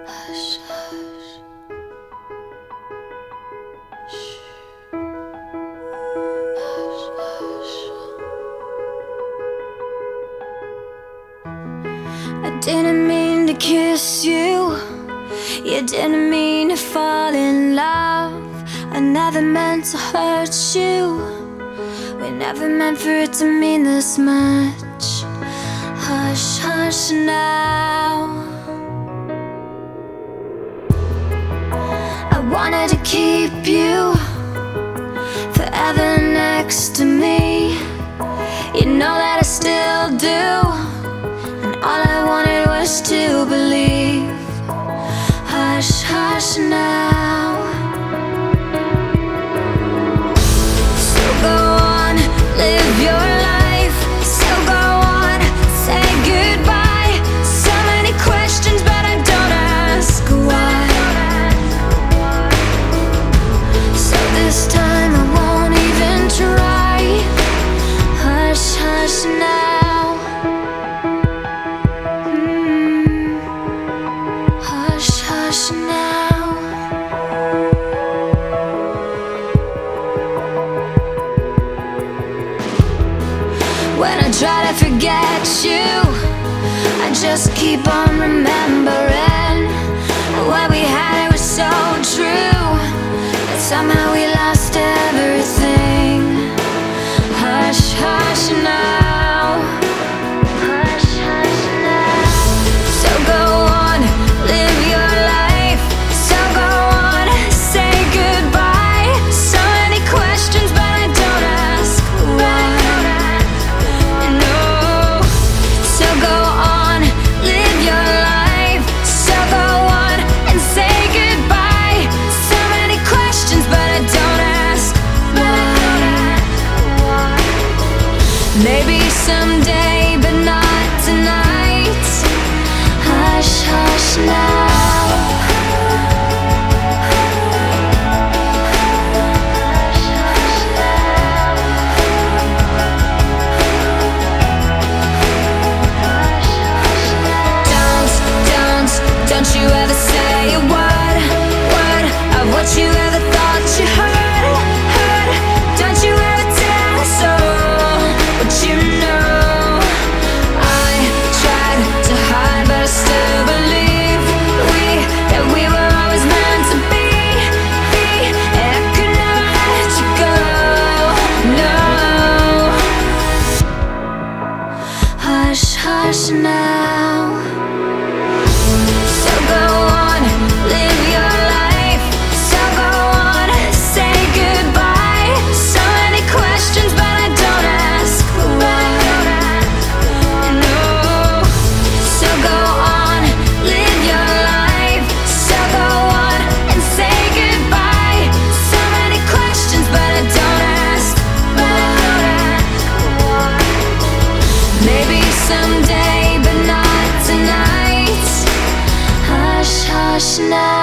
Hush, hush. Shh. Hush, hush. I didn't mean to kiss you. You didn't mean to fall in love. I never meant to hurt you. We never meant for it to mean this much. Hush, hush now. I wanted to keep you forever next to me. You know that I still do, and all I wanted was to believe. Hush, hush now. So go on, live your life. So go on, say goodbye. So many questions, but I don't ask why. So this time I won't even try. Hush, hush now. Hush, hush now. When I try to forget you, I just keep on remembering. What we had, it was so true, but somehow we lost everything. Hush, hush now. Hush, hush now. So go on, live your life. So go on, say goodbye. So many questions, but I don't ask why. No. So go on, live your life. So go on and say goodbye. So many questions, but I don't ask why. Maybe someday, but not tonight. Hush, hush now. Don't you ever say a word of what you ever thought you heard. Don't you ever tell us all what you know. I tried to hide, but I still believe that we were always meant to be. And I could never let you go, no. Hush, hush now. So go on, live your life. So go on, say goodbye. So many questions, but I don't ask why. No. So go on, live your life. So go on and say goodbye. So many questions, but I don't ask why. Maybe someday, but not tonight. Hush, hush now.